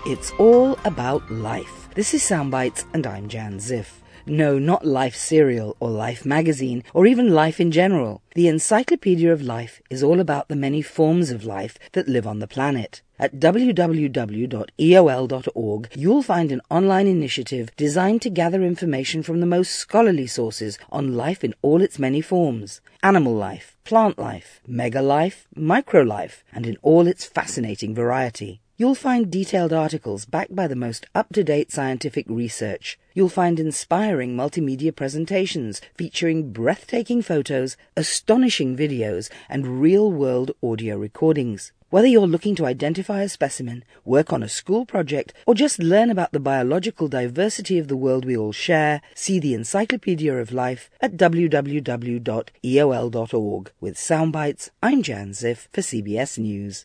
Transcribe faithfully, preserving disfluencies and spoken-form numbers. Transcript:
It's all about life. This is Soundbites and I'm Jan Ziff. No, not Life Cereal or Life Magazine or even life in general. The Encyclopedia of Life is all about the many forms of life that live on the planet. At w w w dot e o l dot org, you'll find an online initiative designed to gather information from the most scholarly sources on life in all its many forms. Animal life, plant life, mega-life, micro-life, and in all its fascinating variety. You'll find detailed articles backed by the most up-to-date scientific research. You'll find inspiring multimedia presentations featuring breathtaking photos, astonishing videos, and real-world audio recordings. Whether you're looking to identify a specimen, work on a school project, or just learn about the biological diversity of the world we all share, see the Encyclopedia of Life at w w w dot e o l dot org. With Soundbites, I'm Jan Ziff for C B S News.